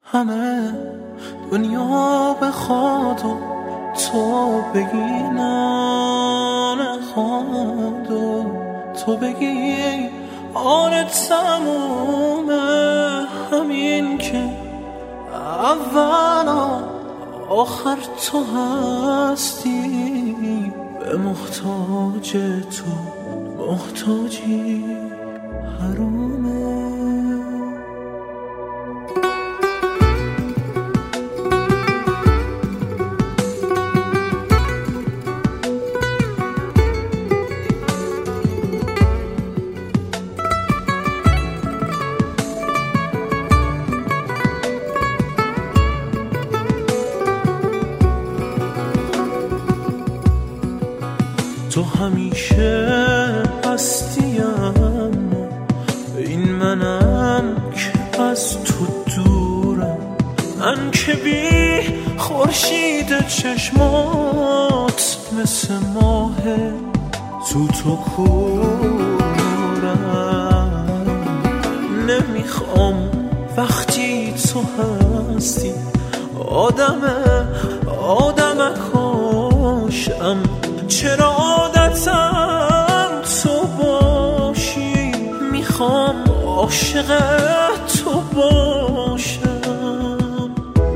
همه دنیا بخواد و تو بگی نه نخواد و تو بگی آن تمومه، همین که اول آخر تو هستی، به محتاج تو محتاجی حرومه. تو همیشه هستیم، این منم که از تو دورم، من که بی خورشید چشمات مثل ماه تو کورم. نمیخوام وقتی تو هستی آدمکاشم، چرا عادتم تو باشی، میخوام عاشق تو باشم.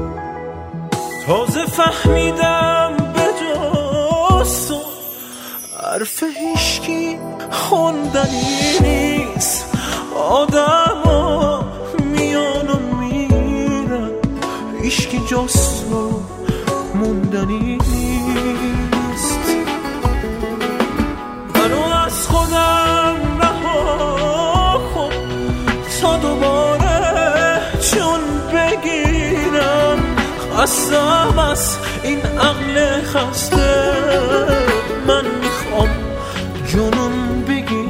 تازه فهمیدم به جز تو حرف هیشکی خوندنی نیست، آدم ها میان و میرن، هیشکی جز تو موندنی نیست. منو از خودم رها کن تا دوباره چون بگیرم، خستم از این عقل خسته، من میخوام جنون بگیرم.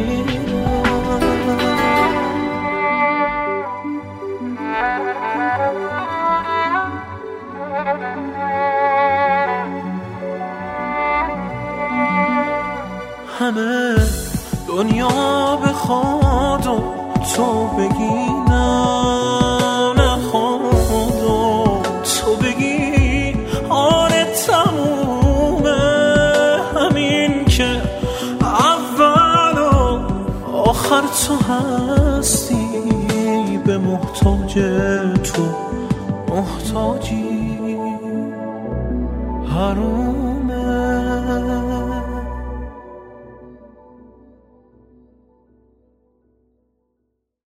همه دنیا بخواد و تو بگی نه نخواد و تو بگی آره تمومه، همین که اول و آخر تو هستی، به محتاج تو محتاجی حرومه.